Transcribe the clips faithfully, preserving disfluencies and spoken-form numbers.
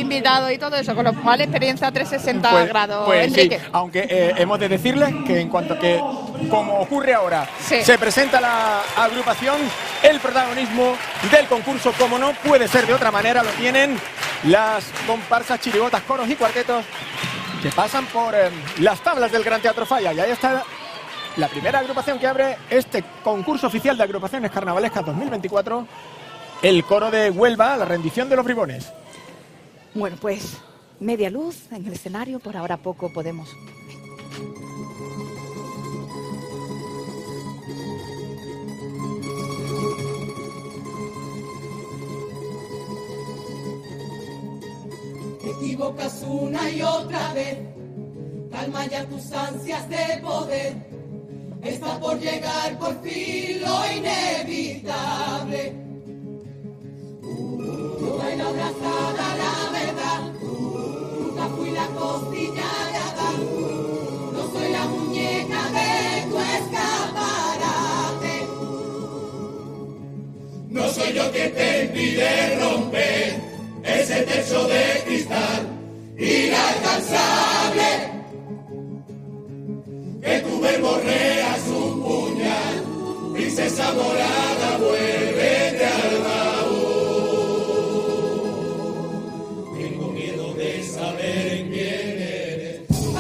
invitado y todo eso, con lo cual experiencia trescientos sesenta pues, grados, pues Enrique. Sí, aunque eh, hemos de decirles que en cuanto que, como ocurre ahora, sí. se presenta la agrupación, el protagonismo del concurso, como no puede ser de otra manera, lo tienen las comparsas, chirigotas, coros y cuartetos que pasan por eh, las tablas del Gran Teatro Falla. Y ahí está la primera agrupación que abre este concurso oficial de agrupaciones carnavalescas dos mil veinticuatro, el coro de Huelva, la rendición de los bribones. Bueno, pues media luz en el escenario, por ahora poco podemos. Te equivocas una y otra vez, calma ya tus ansias de poder, está por llegar por fin lo inevitable. Yo bailo abrazada a la verdad, nunca fui la costilla de Adán, no soy la muñeca de tu escaparate. No soy yo quien te impide romper ese techo de cristal inalcanzable, que tu verbo rea su puñal, princesa morada, vuélvete al baúl. Tengo miedo de saber quién eres.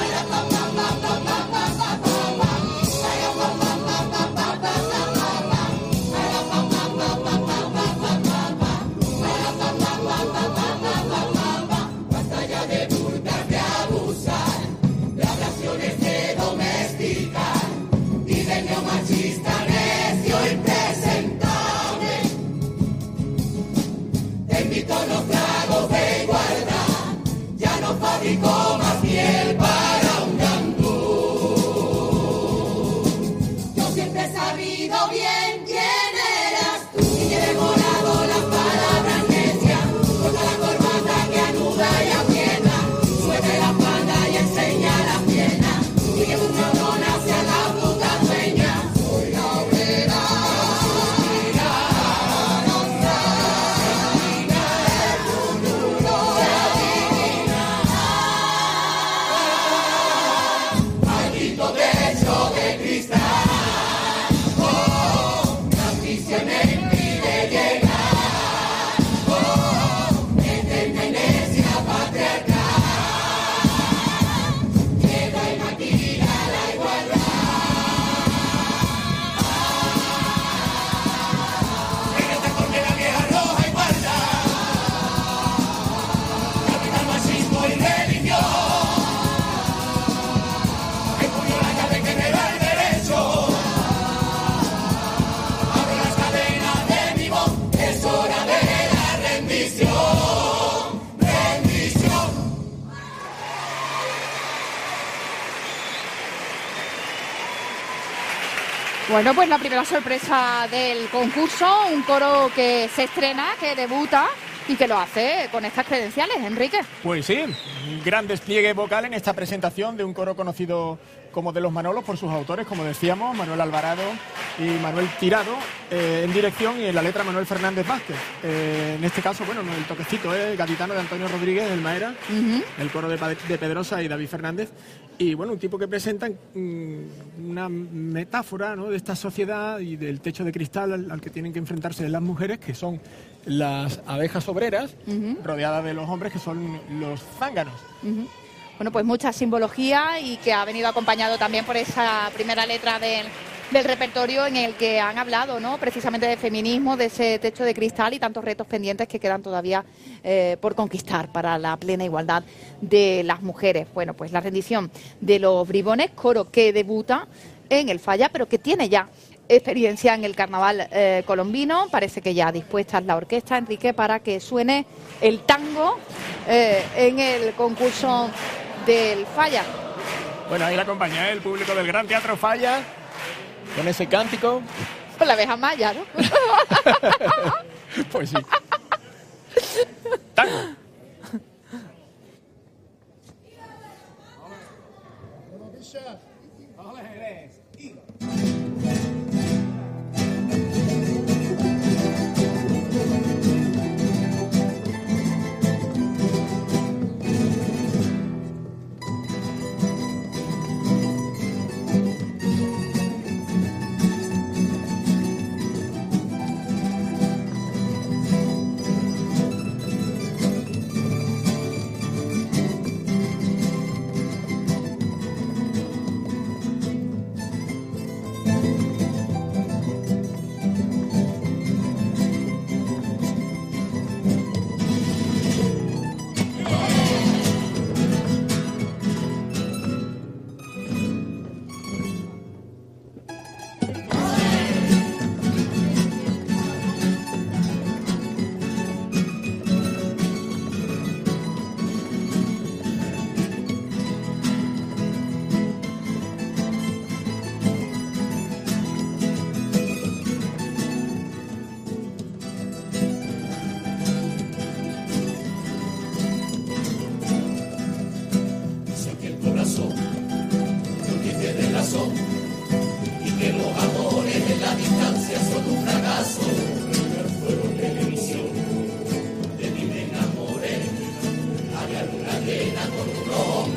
Basta ya de burlar, de abusar, de ablaciones de domesticar y de neomachista necio impresentable. Te invito a unos tragos de igualdad, ya no fabrico más miel para un gandú. Yo siempre he sabido bien quién eras tú, y he demorado las palabras necias, corta la corbata que anuda y aprieta, suelta la falda y enseña las piernas, y que tus neuronas sean la puta dueña. Soy la obrera, maldito techo de cristal, oh, la ambición me impide llegar, oh, eterna inercia patriarcal, queda y maquila la igualdad. En esta condena vieja roja y guarda, capital, machismo y religión. Empuño la llave que me da el derecho, abro las cadenas de mi voz, es hora de la rendición, rendición. Bueno, pues la primera sorpresa del concurso, un coro que se estrena, que debuta y que lo hace con estas credenciales, Enrique. Pues sí, un gran despliegue vocal en esta presentación de un coro conocido como de los Manolos por sus autores, como decíamos, Manuel Alvarado y Manuel Tirado, eh, en dirección, y en la letra Manuel Fernández Vázquez. Eh, en este caso, bueno, el toquecito es eh, gaditano de Antonio Rodríguez, el Maera, uh-huh. El coro de, de Pedrosa y David Fernández, y bueno, un tipo que presenta mmm, una metáfora, ¿no?, de esta sociedad y del techo de cristal al, al que tienen que enfrentarse las mujeres, que son las abejas obreras, uh-huh. rodeadas de los hombres, que son los zánganos. Uh-huh. Bueno, pues mucha simbología, y que ha venido acompañado también por esa primera letra del, del repertorio, en el que han hablado, ¿no?, precisamente de feminismo, de ese techo de cristal y tantos retos pendientes que quedan todavía eh, por conquistar para la plena igualdad de las mujeres. Bueno, pues la rendición de los bribones, coro que debuta en el Falla, pero que tiene ya experiencia en el carnaval eh, colombino. Parece que ya dispuesta es la orquesta, Enrique, para que suene el tango eh, en el concurso del Falla. Bueno, ahí la acompaña, ¿eh?, el público del Gran Teatro Falla, con ese cántico. Con la abeja maya, ¿no? Pues sí. Tango.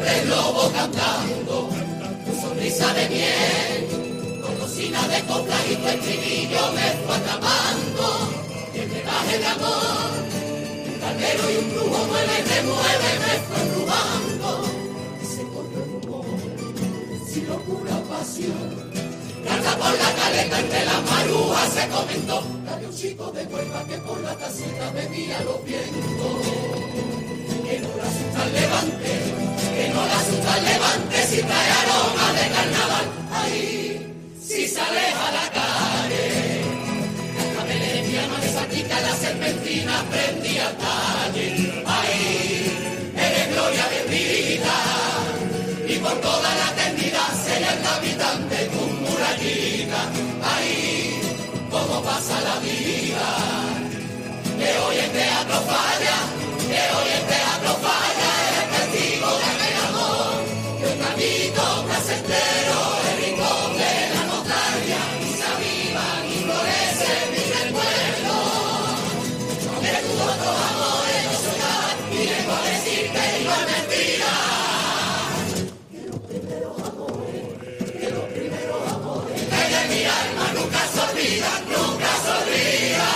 tres lobos cantando, tu sonrisa de miel, con cocina de copla y tu estribillo me fue atrapando, y el pedaje de amor, un caldero y un brujo mueve y remueve, me fue embrujando, y se corrió el rumor, sin locura pasión. Carga por la caleta entre las marujas se comentó, había un chico de Huelva que por la tacita bebía los vientos. Que no la asusta el levante, que no la asusta el levante, si trae aroma de carnaval, ahí, si se aleja la calle. La meleniana de Satica, la serpentina prendía al talle, ahí, eres gloria bendita, y por toda la eternidad será el capitán de tu murallita, ahí, como pasa la vida, que hoy el teatro falla, que hoy el teatro falla, el testigo de mi amor, que un camino placentero, el rincón de la nostalgia, y se avivan y florecen mis recuerdos. De tus otros amores yo soy nada, y vengo a decirte no es mentira. Que los primeros amores, que los primeros amores, que de mi alma nunca se olvidan, nunca se olvidan.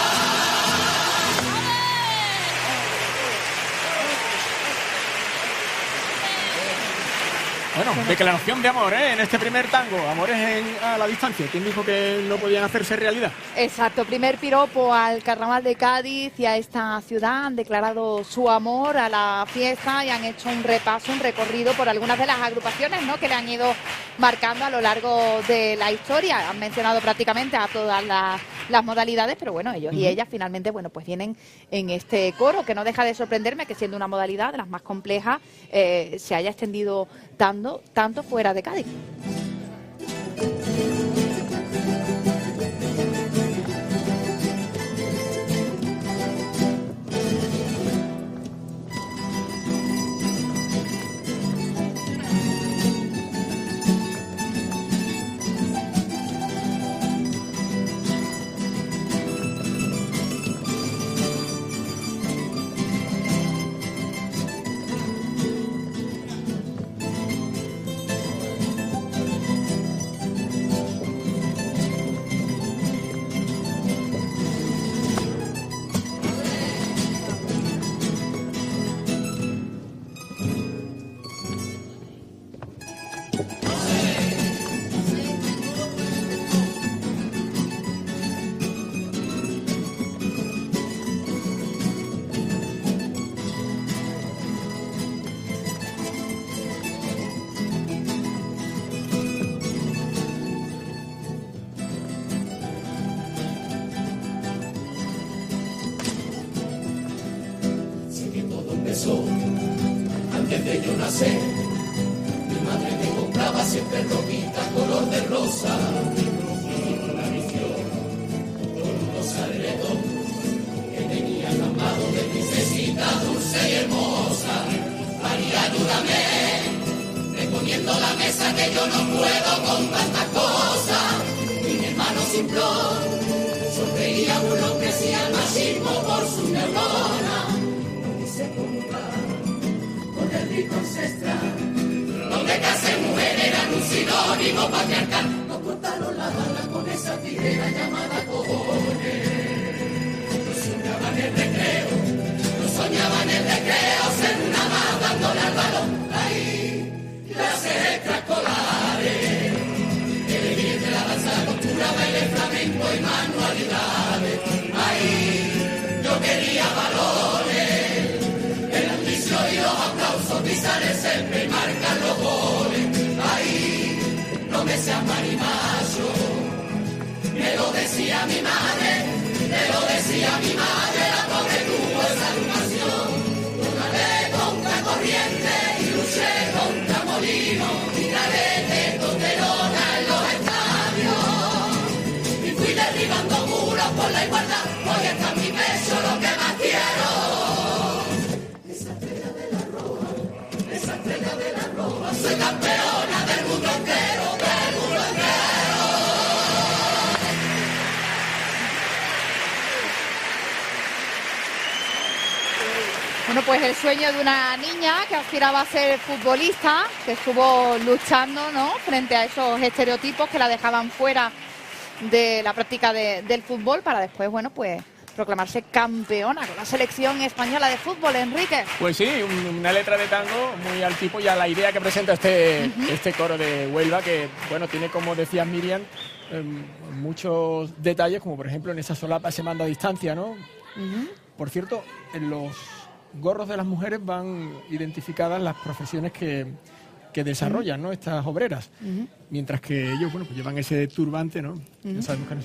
Bueno, declaración de amor, ¿eh? En este primer tango, amores en, a la distancia. ¿Quién dijo que no podían hacerse realidad? Exacto, primer piropo al Carnaval de Cádiz y a esta ciudad. Han declarado su amor a la fiesta y han hecho un repaso, un recorrido por algunas de las agrupaciones, ¿no?, que le han ido marcando a lo largo de la historia. Han mencionado prácticamente a todas las, las modalidades, pero bueno, ellos uh-huh. y ellas finalmente, bueno, pues vienen en este coro, que no deja de sorprenderme que siendo una modalidad de las más complejas, eh, se haya extendido tanto, tanto fuera de Cádiz. Antes de yo nacer, mi madre me compraba siempre ropita color de rosa, y una visión con unos arreglos que tenían amado de princesita dulce y hermosa. María, ayúdame, reponiendo la mesa que yo no puedo con tantas cosas. Mi hermano sin flor, sonreía burlón, crecía el machismo por su neurona. Se comprar con el rico ancestral, donde casa y mujer eran un sinónimo patriarcal. Nos cortaron la bala con esa tijera llamada cojones. No soñaban el recreo, no soñaban el recreo, ser una más dándole al balón. Ahí, clases extraescolares, el bien de la danza, la costura, baile flamenco y manualidades. Ahí, yo quería valores, y los aplausos, pisar el césped y marcar los goles. Ahí, no me seas marimacho, me lo decía mi madre, me lo decía mi madre, la pobre tuvo esa educación. Yo nadé contra corriente y luché contra molino, y tragué tonterona en los estadios. Y fui derribando muros por la igualdad, hoy está en mi pecho lo que más quiero. Soy campeona del mundo entero, del mundo entero. Bueno, Bueno, pues el sueño de una niña que aspiraba a ser futbolista, que estuvo luchando, ¿no?, frente a esos estereotipos que la dejaban fuera de la práctica de, del fútbol, para después, bueno, pues proclamarse campeona con la selección española de fútbol. Enrique. Pues sí, un, una letra de tango muy al tipo y a la idea que presenta este, uh-huh. este coro de Huelva, que, bueno, tiene, como decía Miriam, eh, muchos detalles, como por ejemplo en esa solapa ese mando a distancia, ¿no? Uh-huh. Por cierto, en los gorros de las mujeres van identificadas las profesiones que, que desarrollan, ¿no?, estas obreras, uh-huh. mientras que ellos, bueno, pues llevan ese turbante, ¿no? Uh-huh. Ya sabemos que no es...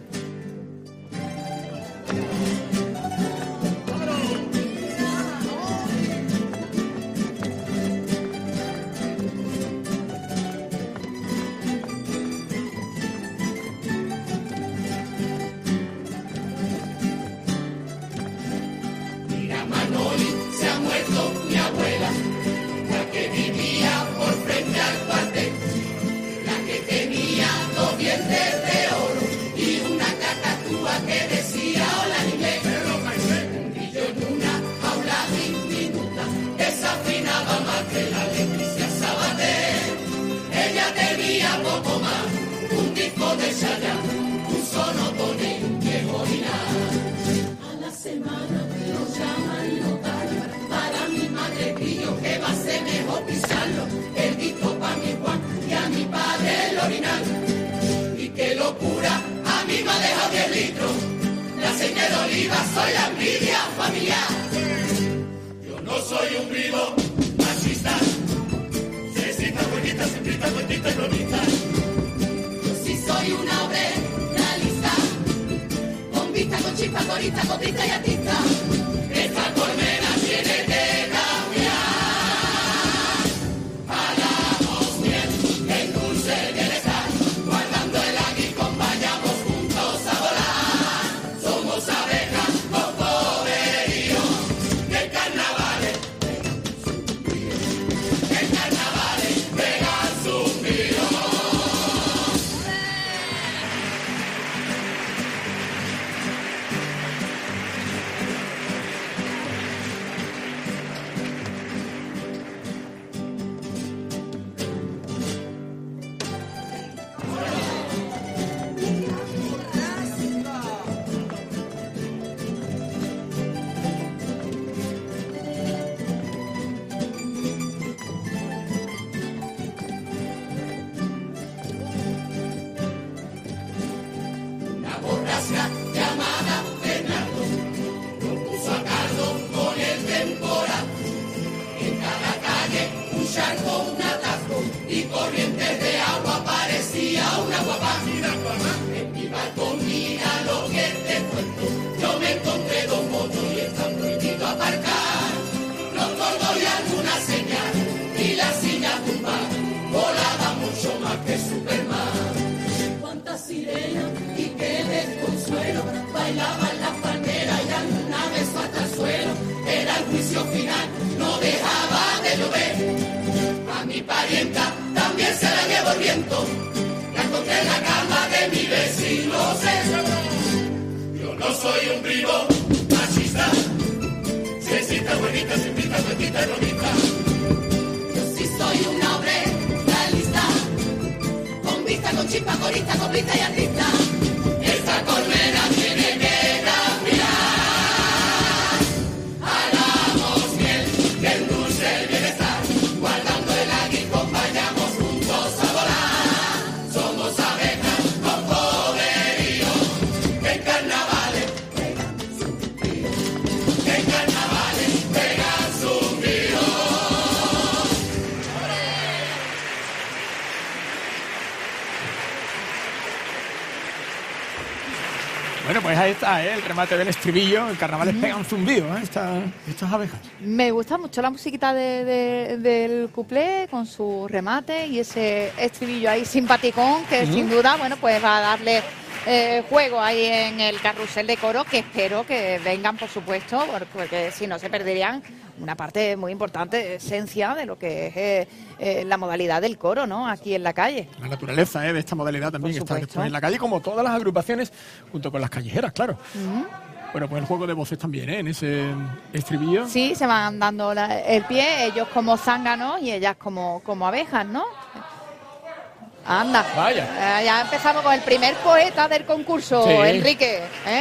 Y qué locura, a mí me ha dejado diez litros. La señal de oliva, soy la envidia familiar. Yo no soy un vivo machista. Cecita, cuentita, simplita, cuentita y cronista. Yo sí soy una obrera lista. Con vista, con chispa, corista, copista y artista. Esta colmena tiene que Bueno, pues ahí está, ¿eh?, el remate del estribillo. El carnaval les pega un zumbido, ¿eh?, Esta, estas abejas. Me gusta mucho la musiquita de, de, del cuplé con su remate y ese estribillo ahí simpaticón que uh-huh. sin duda, bueno, pues va a darle eh, juego ahí en el carrusel de coro, que espero que vengan, por supuesto, porque si no se perderían una parte muy importante, esencia de lo que es eh, eh, la modalidad del coro, ¿no?, aquí en la calle. La naturaleza eh, de esta modalidad también, que está en la calle, como todas las agrupaciones, junto con las callejeras, claro. Uh-huh. Bueno, pues el juego de voces también, ¿eh? En ese estribillo. Sí, se van dando la, el pie, ellos como zánganos y ellas como, como abejas, ¿no? Anda. Vaya. Eh, ya empezamos con el primer poeta del concurso, sí. Enrique. ¿Eh?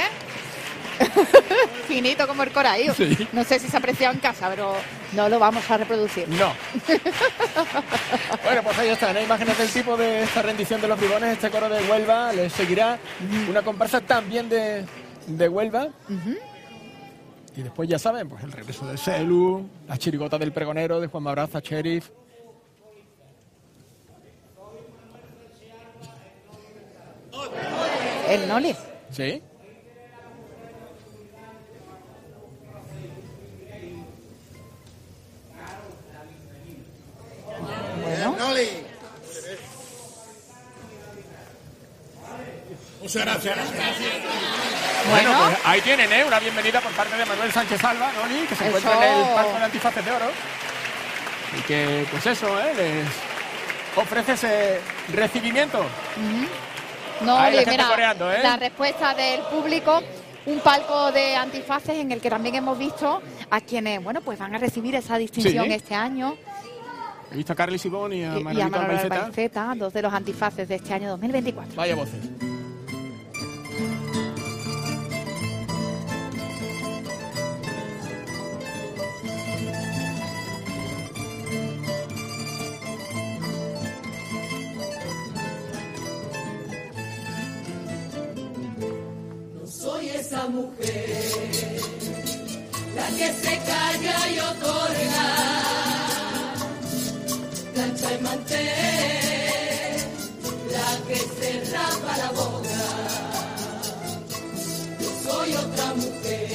Finito como el coraío. Sí. No sé si se ha apreciado en casa, pero no lo vamos a reproducir. No. Bueno, pues ahí están, ¿eh? Imágenes del tipo de esta rendición de los bribones. Este coro de Huelva les seguirá una comparsa también de, de Huelva. Uh-huh. Y después ya saben, pues el regreso del Celu, la chirigota del pregonero de Juan Mabraza, Sheriff. El Noli. Sí. Bueno. Muchas gracias. Bueno, Bueno. pues ahí tienen, ¿eh? Una bienvenida por parte de Manuel Sánchez Alba, Noli, que se Eso. encuentra en el Parque de Antifaces de Oro. Y que, pues eso, ¿eh? Les ofrece ese recibimiento. No, Ahí la oye, gente mira, coreando, ¿eh? la respuesta del público, un palco de antifaces en el que también hemos visto a quienes, bueno, pues van a recibir esa distinción Sí. este año. He visto a Carly Sibón y a Y, y a Manolito Manuel Albaiceta. Albaiceta, dos de los antifaces de este año dos mil veinticuatro. Vaya voces. Soy esa mujer, la que se calla y otorga, plancha y mantel, la que se rapa la boca. Yo soy otra mujer,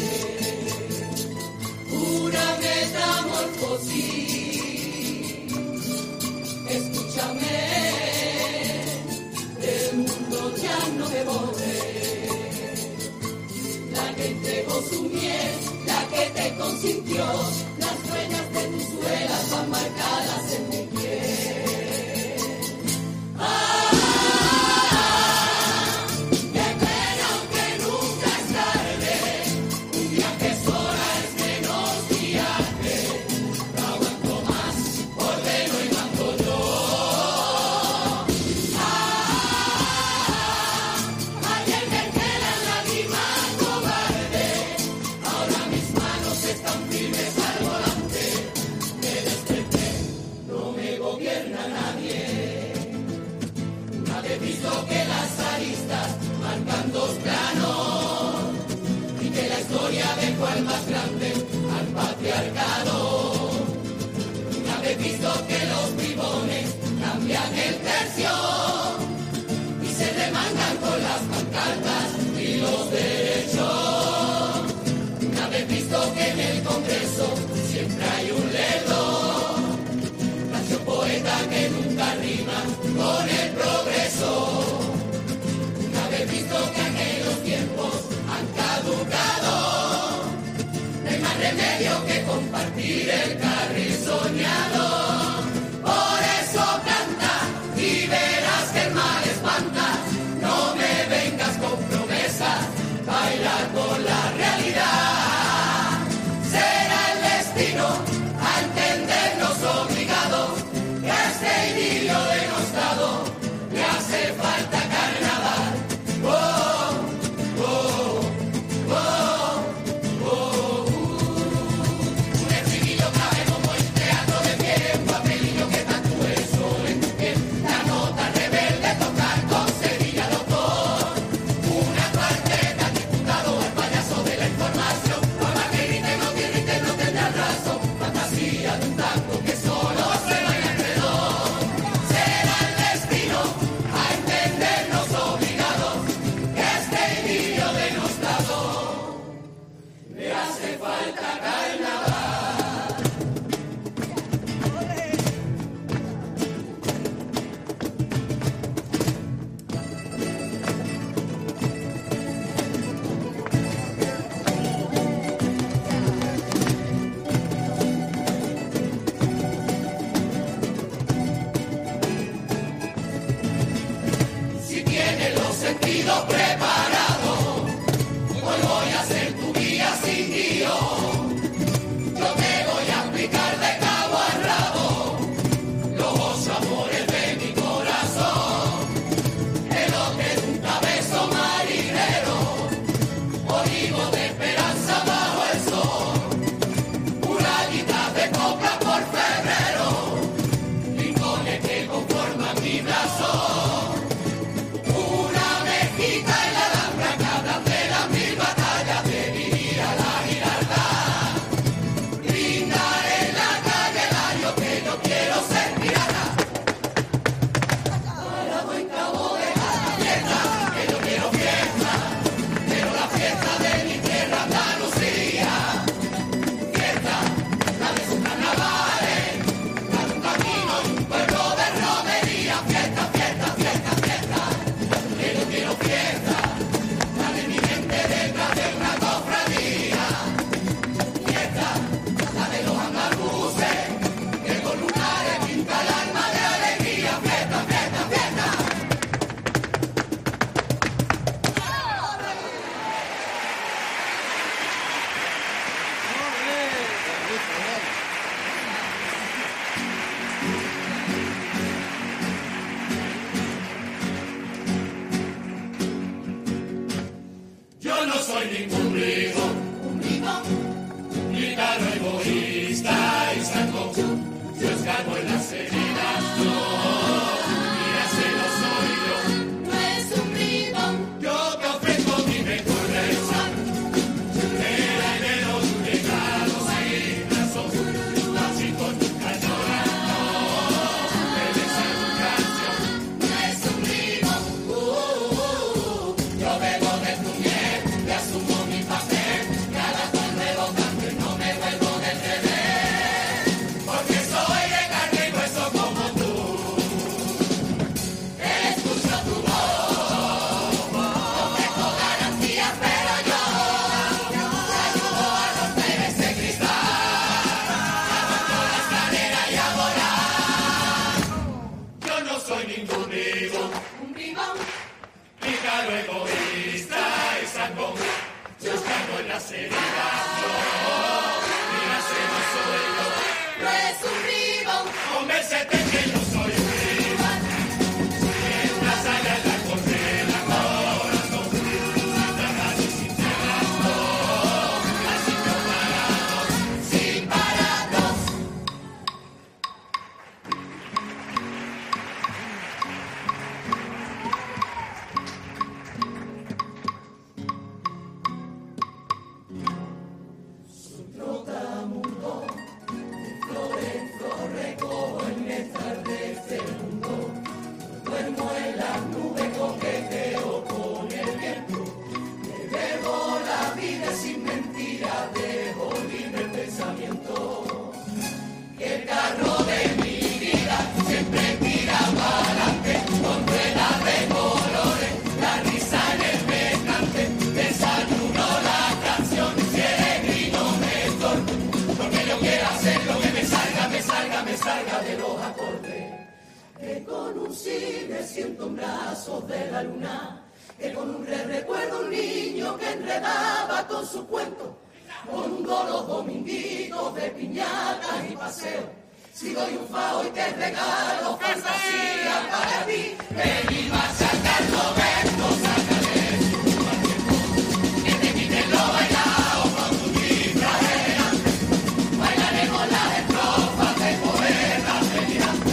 una metamorfosis. Escúchame, del mundo ya no me voy. La que entregó su miel, la que te consintió, las huellas de tus suelas van marcadas en mi piel. soy ningún bribón, un bribón, ni caro egoísta y santo. Yo escarbo en las heridas, no, mira, se lo soy yo. No es un bribón, yo te ofrezco mi mejor versión. Era enero, tu legado, sin razón, así con tu cañona, no, me des educación. No es un bribón, uh, uh, uh, yo bebo de tu miel, te asumo mi papel, cada cual nuevo cambio y no me vuelvo del revés, porque soy de carne y hueso como tú. Escucho tu voz, no tengo garantías, pero yo te ayudo a romper ese cristal, aguanto la escalera y a volar. Yo no soy ningún bribón, un bribón, ni caro egoísta y sangrón. Yo escarbo en las heridas, yo, mira, ese no soy yo. No es un bribón, convéncete que yo soy un bribón. En una saga en la condena, corazón, sin trabajo y sin tierras, no, así no paramos, sin pararnos. Que con un sí me siento en brazos de la luna, que con un re recuerdo un niño que enredaba con su cuento, con un do los dominguitos de piñatas y paseo. Si doy un fao y te regalo fantasía para ti, ven y machacar Roberto, sácale su cuarteto, que te quiten lo bailado con tu disfraz elegante. Bailaremos las estrofas de poetas delirantes.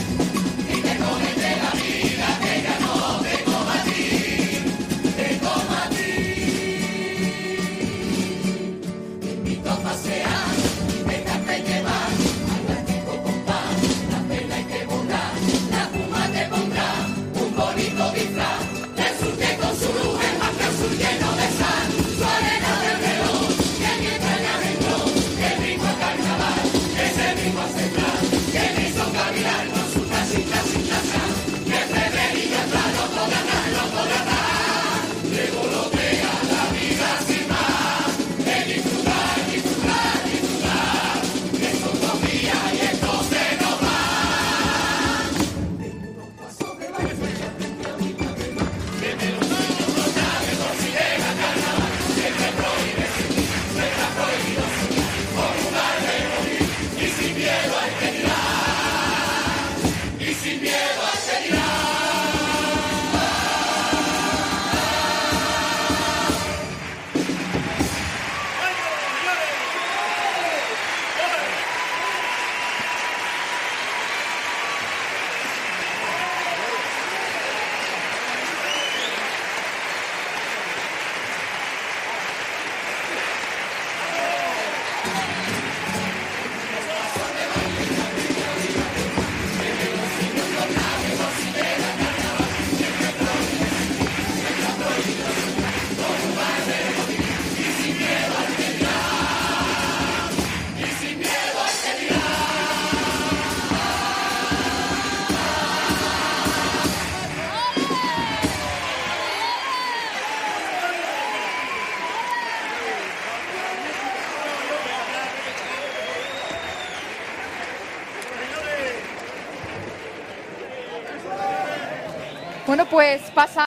Bueno, pues pasa.